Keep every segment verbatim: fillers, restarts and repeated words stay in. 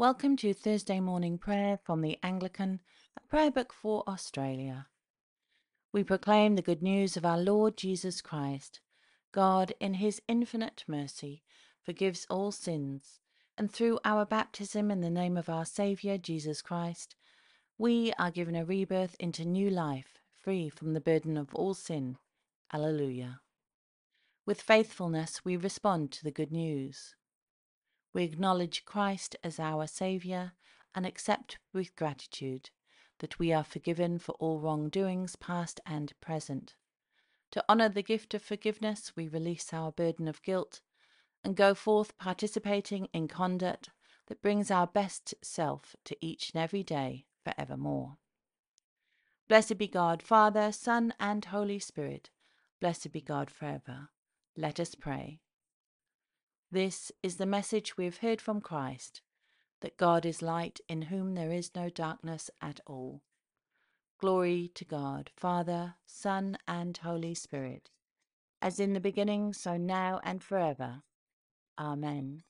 Welcome to Thursday morning prayer from the Anglican, a prayer book for Australia. We proclaim the good news of our Lord Jesus Christ. God, in his infinite mercy, forgives all sins, and through our baptism in the name of our Saviour Jesus Christ, we are given a rebirth into new life, free from the burden of all sin. Alleluia. With faithfulness we respond to the good news. We acknowledge Christ as our Saviour and accept with gratitude that we are forgiven for all wrongdoings, past and present. To honour the gift of forgiveness, we release our burden of guilt and go forth participating in conduct that brings our best self to each and every day for evermore. Blessed be God, Father, Son, and Holy Spirit. Blessed be God forever. Let us pray. This is the message we have heard from Christ, that God is light, in whom there is no darkness at all. Glory to God, Father, Son, and Holy Spirit, as in the beginning, so now and forever. Amen.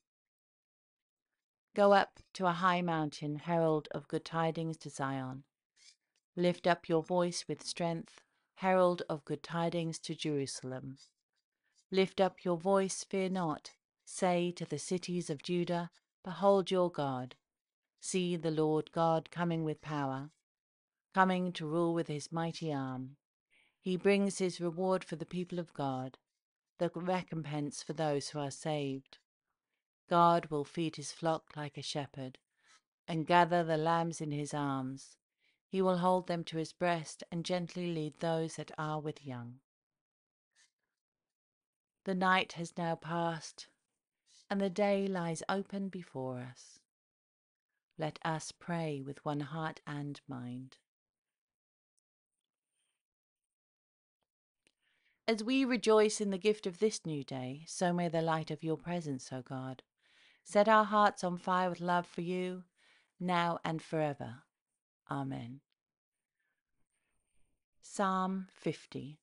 Go up to a high mountain, herald of good tidings to Zion. Lift up your voice with strength, herald of good tidings to Jerusalem. Lift up your voice, fear not. Say to the cities of Judah, behold your God. See the Lord God coming with power, coming to rule with his mighty arm. He brings his reward for the people of God, the recompense for those who are saved. God will feed his flock like a shepherd, and gather the lambs in his arms. He will hold them to his breast and gently lead those that are with young. The night has now passed, and the day lies open before us. Let us pray with one heart and mind. As we rejoice in the gift of this new day, so may the light of your presence, O God, set our hearts on fire with love for you, now and forever. Amen. Psalm fifty.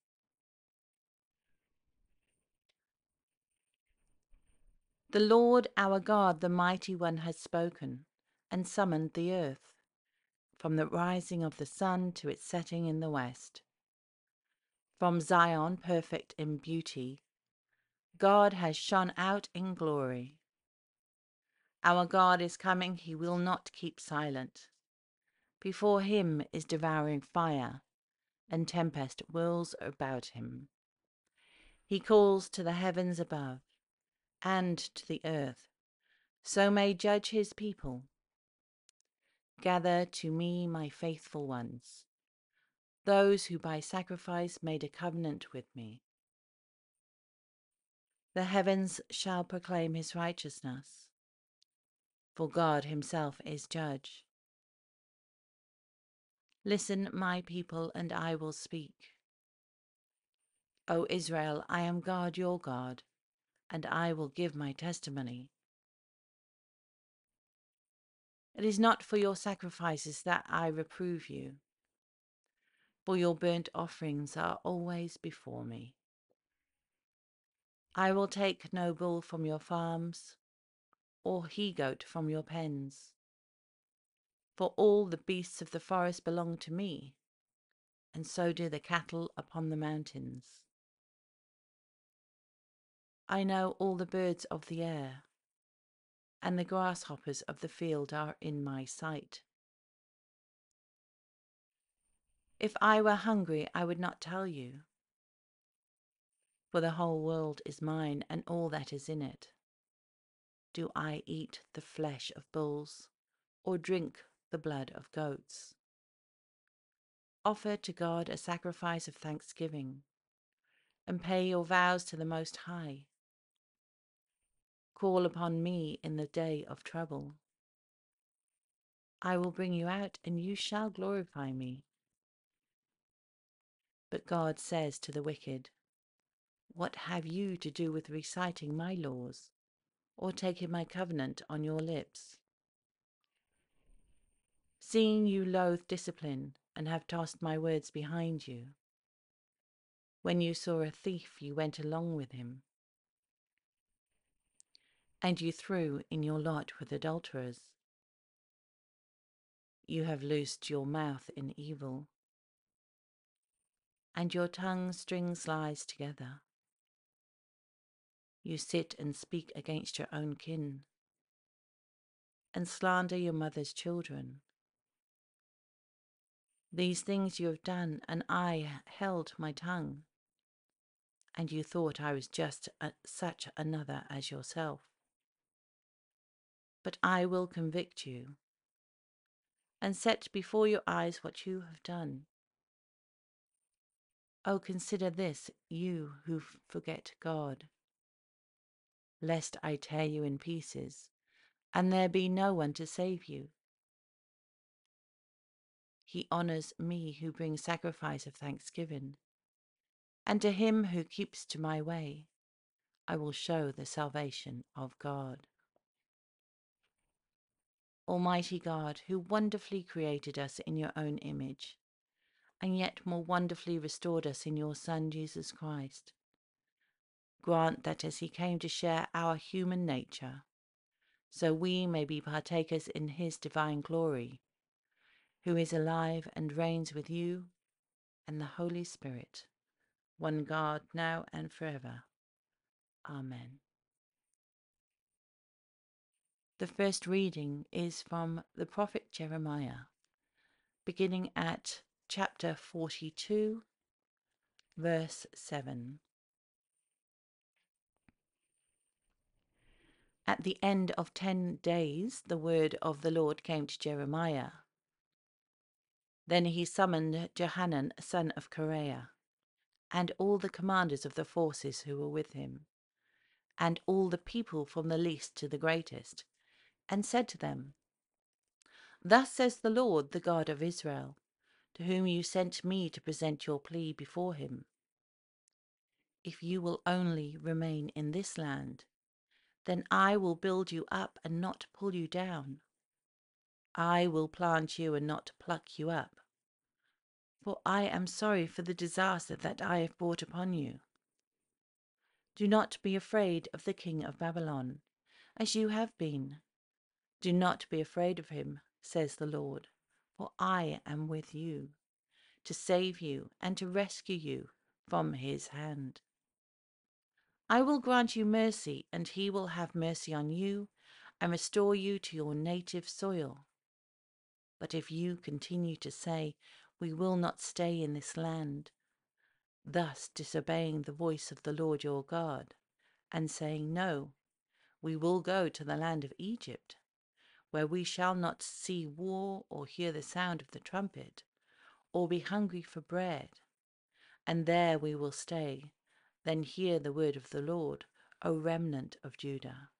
The Lord our God, the Mighty One, has spoken, and summoned the earth, from the rising of the sun to its setting in the west. From Zion, perfect in beauty, God has shone out in glory. Our God is coming, he will not keep silent. Before him is devouring fire, and tempest whirls about him. He calls to the heavens above, and to the earth, so may judge his people. Gather to me my faithful ones, those who by sacrifice made a covenant with me. The heavens shall proclaim his righteousness, for God himself is judge. Listen, my people, and I will speak. O Israel, I am God your God, and I will give my testimony. It is not for your sacrifices that I reprove you, for your burnt offerings are always before me. I will take no bull from your farms, or he-goat from your pens, for all the beasts of the forest belong to me, and so do the cattle upon the mountains. I know all the birds of the air, and the grasshoppers of the field are in my sight. If I were hungry, I would not tell you, for the whole world is mine, and all that is in it. Do I eat the flesh of bulls, or drink the blood of goats? Offer to God a sacrifice of thanksgiving, and pay your vows to the Most High. Call upon me in the day of trouble. I will bring you out, and you shall glorify me. But God says to the wicked, what have you to do with reciting my laws, or taking my covenant on your lips? Seeing you loathe discipline, and have tossed my words behind you. When you saw a thief, you went along with him, and you threw in your lot with adulterers. you have loosed your mouth in evil, and your tongue strings lies together. You sit and speak against your own kin, and slander your mother's children. These things you have done, and I held my tongue, and you thought I was just a, such another as yourself. But I will convict you, and set before your eyes what you have done. Oh, consider this, you who forget God, lest I tear you in pieces, and there be no one to save you. He honors me who brings sacrifice of thanksgiving, and to him who keeps to my way, I will show the salvation of God. Almighty God, who wonderfully created us in your own image, and yet more wonderfully restored us in your Son, Jesus Christ, grant that as he came to share our human nature, so we may be partakers in his divine glory, who is alive and reigns with you and the Holy Spirit, one God, now and forever. Amen. The first reading is from the prophet Jeremiah, beginning at chapter forty-two, verse seven. At the end of ten days, the word of the Lord came to Jeremiah. Then he summoned Johanan, son of Kareah, and all the commanders of the forces who were with him, and all the people from the least to the greatest, and said to them, Thus says the Lord, the God of Israel, to whom you sent me to present your plea before him. If you will only remain in this land, then I will build you up and not pull you down. I will plant you and not pluck you up. For I am sorry for the disaster that I have brought upon you. Do not be afraid of the king of Babylon, as you have been. Do not be afraid of him, says the Lord, for I am with you, to save you and to rescue you from his hand. I will grant you mercy, and he will have mercy on you and restore you to your native soil. But if you continue to say, We will not stay in this land, thus disobeying the voice of the Lord your God, and saying, No, we will go to the land of Egypt, where we shall not see war or hear the sound of the trumpet, or be hungry for bread, and there we will stay, then hear the word of the Lord, O remnant of Judah.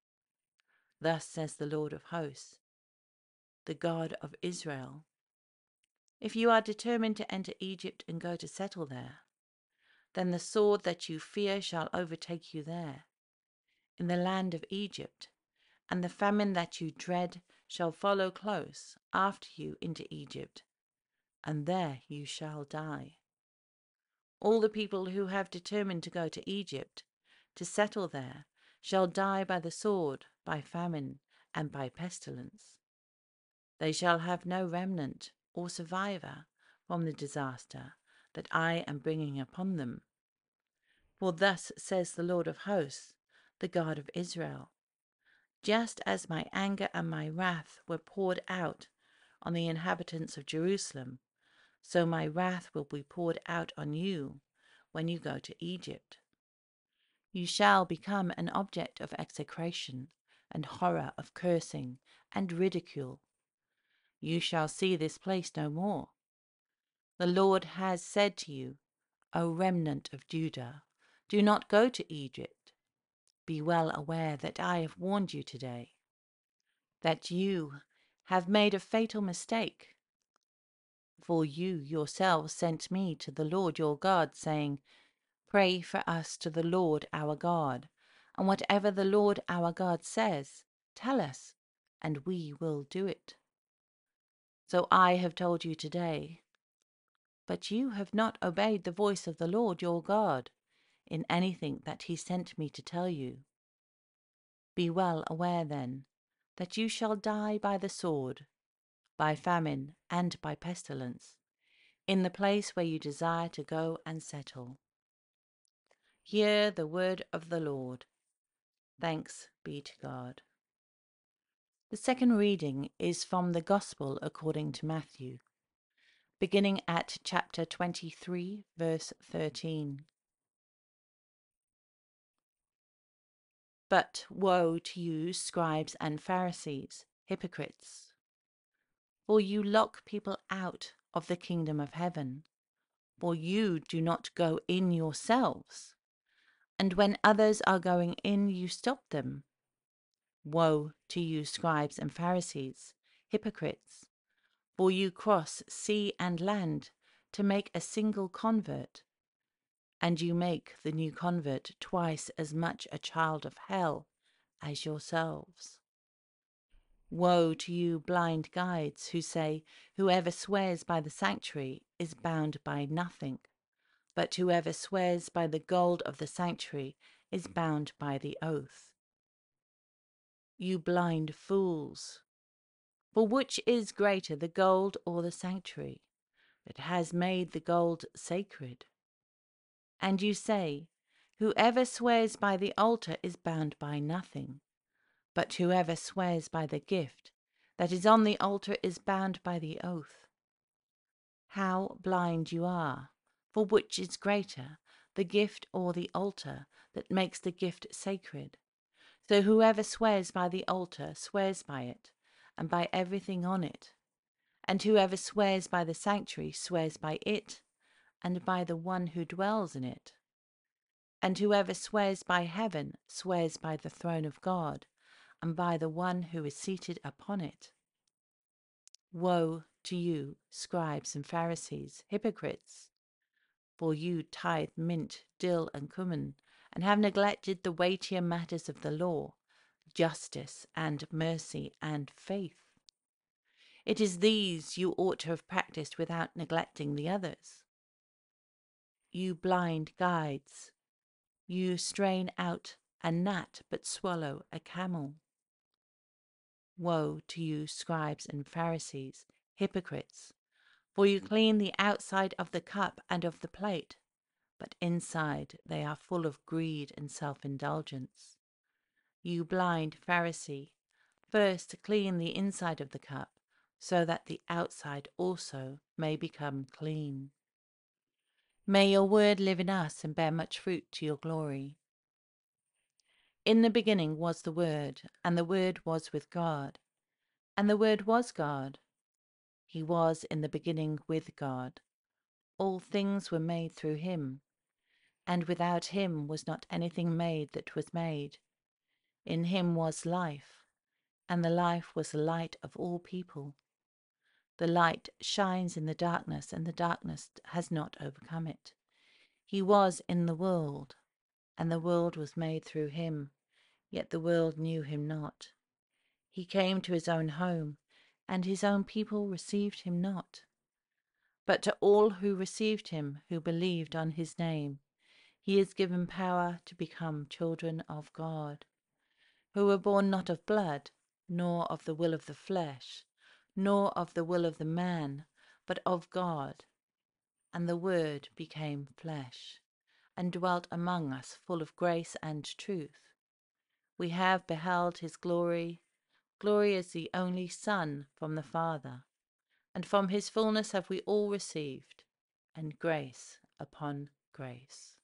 Thus says the Lord of hosts, the God of Israel, if you are determined to enter Egypt and go to settle there, then the sword that you fear shall overtake you there, in the land of Egypt, and the famine that you dread shall follow close after you into Egypt, and there you shall die. All the people who have determined to go to Egypt, to settle there, shall die by the sword, by famine, and by pestilence. They shall have no remnant or survivor from the disaster that I am bringing upon them. For thus says the Lord of hosts, the God of Israel, just as my anger and my wrath were poured out on the inhabitants of Jerusalem, so my wrath will be poured out on you when you go to Egypt. You shall become an object of execration and horror, of cursing and ridicule. You shall see this place no more. The Lord has said to you, O remnant of Judah, do not go to Egypt. Be well aware that I have warned you today, that you have made a fatal mistake. For you yourselves sent me to the Lord your God, saying, Pray for us to the Lord our God, and whatever the Lord our God says, tell us, and we will do it. So I have told you today, but you have not obeyed the voice of the Lord your God in anything that he sent me to tell you. Be well aware then that you shall die by the sword, by famine, and by pestilence, in the place where you desire to go and settle. Hear the word of the Lord. Thanks be to God. The second reading is from the Gospel according to Matthew, beginning at chapter twenty-three, verse thirteen. But woe to you, scribes and Pharisees, hypocrites! For you lock people out of the kingdom of heaven, for you do not go in yourselves, and when others are going in, you stop them. Woe to you, scribes and Pharisees, hypocrites! For you cross sea and land to make a single convert, and you make the new convert twice as much a child of hell as yourselves. Woe to you, blind guides, who say, whoever swears by the sanctuary is bound by nothing, but whoever swears by the gold of the sanctuary is bound by the oath. You blind fools! For which is greater, the gold or the sanctuary that has made the gold sacred? And you say, whoever swears by the altar is bound by nothing, but whoever swears by the gift that is on the altar is bound by the oath. How blind you are! For which is greater, the gift or the altar that makes the gift sacred? So whoever swears by the altar swears by it, and by everything on it. And whoever swears by the sanctuary swears by it, and by the one who dwells in it. And whoever swears by heaven swears by the throne of God, and by the one who is seated upon it. Woe to you, scribes and Pharisees, hypocrites! For you tithe mint, dill, and cumin, and have neglected the weightier matters of the law, justice and mercy and faith. It is these you ought to have practiced without neglecting the others. You blind guides! You strain out a gnat but swallow a camel. Woe to you, scribes and Pharisees, hypocrites! For you clean the outside of the cup and of the plate, but inside they are full of greed and self-indulgence. You blind Pharisee, first clean the inside of the cup, so that the outside also may become clean. May your word live in us and bear much fruit to your glory. In the beginning was the Word, and the Word was with God, and the Word was God. He was in the beginning with God. All things were made through him, and without him was not anything made that was made. In him was life, and the life was the light of all people. The light shines in the darkness, and the darkness has not overcome it. He was in the world, and the world was made through him, yet the world knew him not. He came to his own home, and his own people received him not. But to all who received him, who believed on his name, he has given power to become children of God, who were born not of blood, nor of the will of the flesh, nor of the will of the man, but of God. And the Word became flesh, and dwelt among us, full of grace and truth. We have beheld his glory, glory as the only Son from the Father, and from his fullness have we all received, and grace upon grace.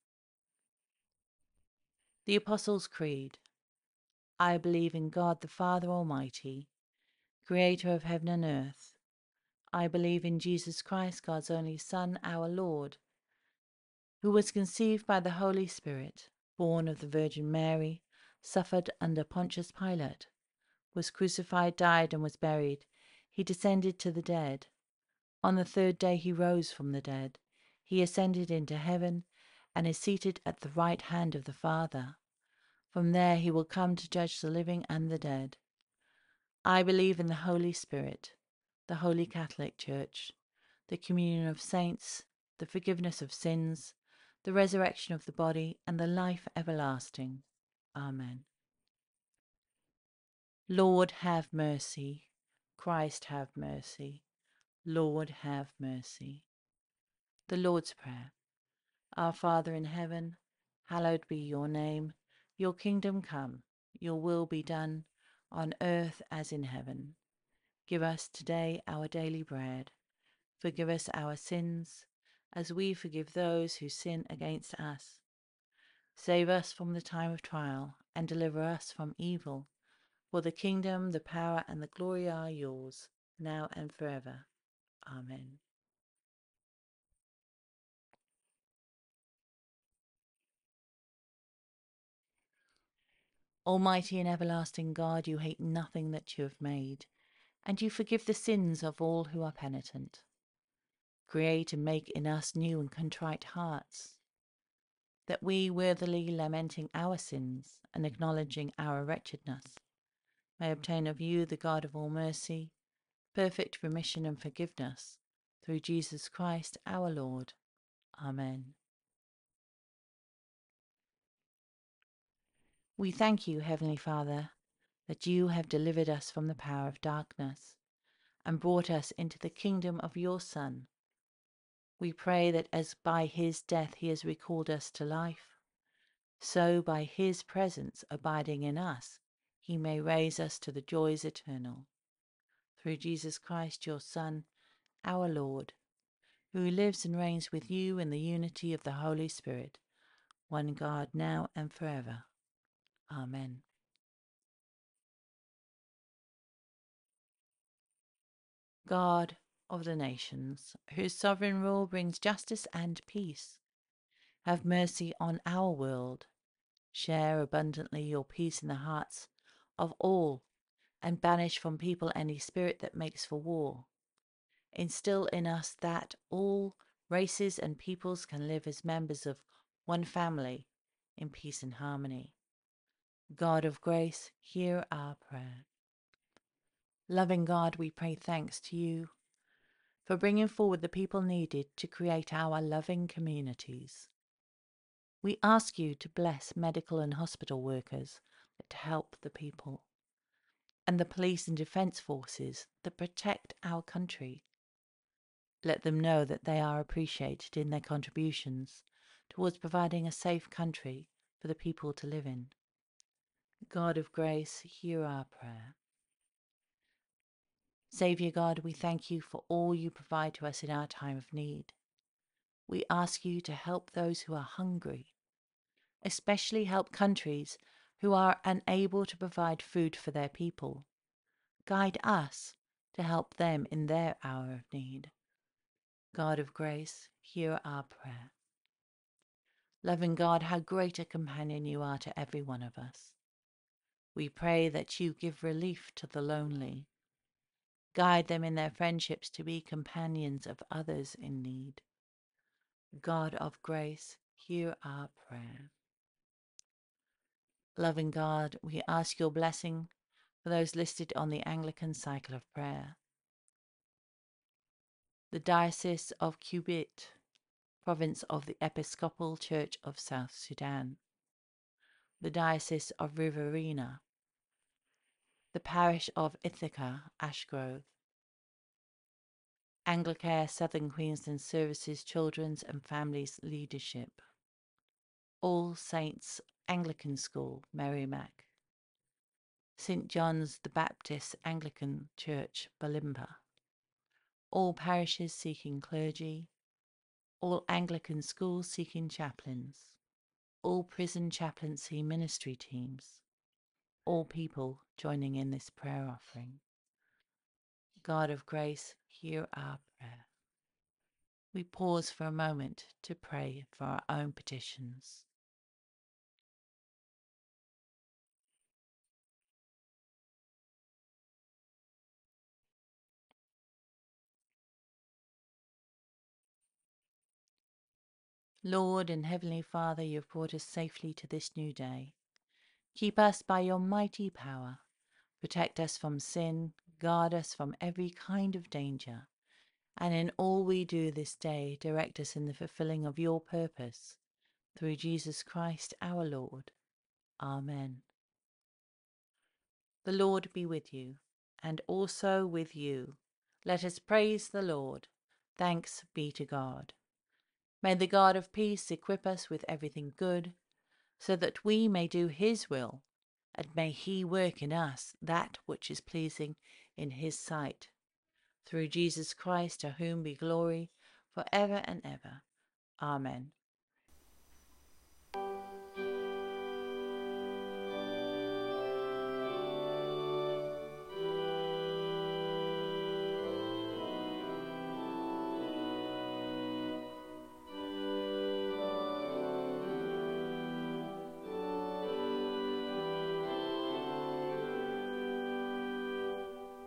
The Apostles' Creed. I believe in God the Father Almighty, creator of heaven and earth. I believe in Jesus Christ, God's only Son, our Lord, who was conceived by the Holy Spirit, born of the Virgin Mary, suffered under Pontius Pilate, was crucified, died, and was buried. He descended to the dead. On the third day he rose from the dead. He ascended into heaven and is seated at the right hand of the Father. From there he will come to judge the living and the dead. I believe in the Holy Spirit, the Holy Catholic Church, the communion of saints, the forgiveness of sins, the resurrection of the body, and the life everlasting. Amen. Lord, have mercy. Christ, have mercy. Lord, have mercy. The Lord's Prayer. Our Father in heaven, hallowed be your name. Your kingdom come, your will be done, on earth as in heaven. Give us today our daily bread. Forgive us our sins, as we forgive those who sin against us. Save us from the time of trial, and deliver us from evil. For the kingdom, the power, and the glory are yours, now and forever. Amen. Almighty and everlasting God, you hate nothing that you have made, and you forgive the sins of all who are penitent. Create and make in us new and contrite hearts, that we, worthily lamenting our sins and acknowledging our wretchedness, may obtain of you, the God of all mercy, perfect remission and forgiveness, through Jesus Christ our Lord. Amen. We thank you, Heavenly Father, that you have delivered us from the power of darkness and brought us into the kingdom of your Son. We pray that as by his death he has recalled us to life, so by his presence abiding in us, he may raise us to the joys eternal. Through Jesus Christ, your Son, our Lord, who lives and reigns with you in the unity of the Holy Spirit, one God, now and forever. Amen. God of the nations, whose sovereign rule brings justice and peace, have mercy on our world. Share abundantly your peace in the hearts of all, and banish from people any spirit that makes for war. Instill in us that all races and peoples can live as members of one family in peace and harmony. God of grace, hear our prayer. Loving God, we pray thanks to you for bringing forward the people needed to create our loving communities. We ask you to bless medical and hospital workers that help the people, and the police and defence forces that protect our country. Let them know that they are appreciated in their contributions towards providing a safe country for the people to live in. God of grace, hear our prayer. Saviour God, we thank you for all you provide to us in our time of need. We ask you to help those who are hungry, especially help countries who are unable to provide food for their people. Guide us to help them in their hour of need. God of grace, hear our prayer. Loving God, how great a companion you are to every one of us. We pray that you give relief to the lonely. Guide them in their friendships to be companions of others in need. God of grace, hear our prayer. Loving God, we ask your blessing for those listed on the Anglican Cycle of Prayer. The Diocese of Quibit, Province of the Episcopal Church of South Sudan. The Diocese of Riverina. The Parish of Ithaca, Ashgrove. Anglicare Southern Queensland Services Children's and Families Leadership. All Saints Anglican School, Merrimack. Saint John's the Baptist Anglican Church, Balimba. All parishes seeking clergy. All Anglican schools seeking chaplains. All prison chaplaincy ministry teams. All people joining in this prayer offering. God of grace, hear our prayer. We pause for a moment to pray for our own petitions. Lord and Heavenly Father, you have brought us safely to this new day. Keep us by your mighty power. Protect us from sin, guard us from every kind of danger, and in all we do this day, direct us in the fulfilling of your purpose. Through Jesus Christ our Lord. Amen. The Lord be with you, and also with you. Let us praise the Lord. Thanks be to God. May the God of peace equip us with everything good, so that we may do his will, and may he work in us that which is pleasing in his sight. Through Jesus Christ, to whom be glory for ever and ever. Amen.